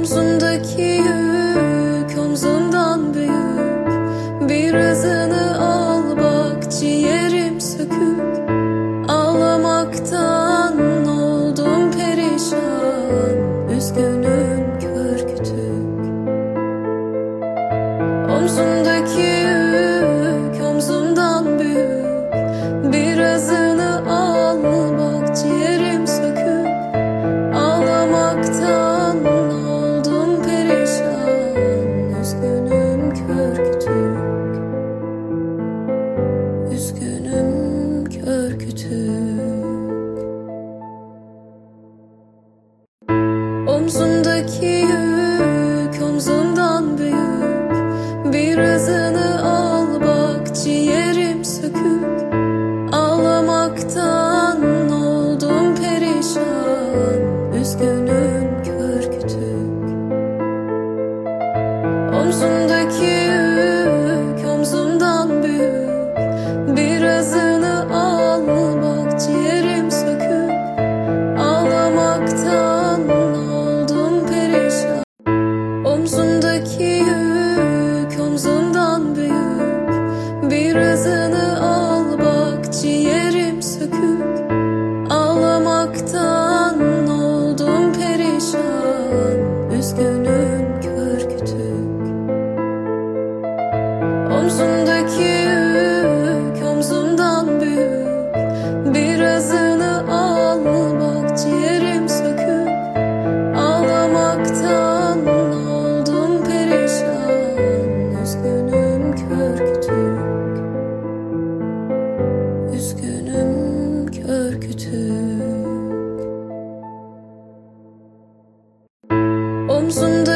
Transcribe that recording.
Omzundaki yük omzumdan büyük. Birazını al bak, ciğerim sökük. Ağlamaktan oldum perişan, üzgünüm kör kütük. Omzundaki yük omzumdan büyük. Birazını al bak, ciğerim sökük. Ağlamaktan oldum perişan, üzgünüm kör kütük. Üzgünüm kör kütük. Omzundaki yük omzumdan büyük. Birazını al bak, ciğerim sökük. Ağlamaktan oldum perişan, üzgünüm kör kütük. Omzundaki yük omzumdan büyük. Birazını al bak, ciğerim sökük. Ağlamaktan oldum perişan. Omzundaki yük omzumdan büyük. Birazını al bak, ciğerim sökük. Ağlamaktan oldum perişan, üzgünüm kör kütük. Omzundaki yük omzumdan büyük. Birazını al bak, ciğerim sökük. Ağlamaktan oldum perişan, üzgünüm kör kütük. Üzgünüm kör kütük. Omzundaki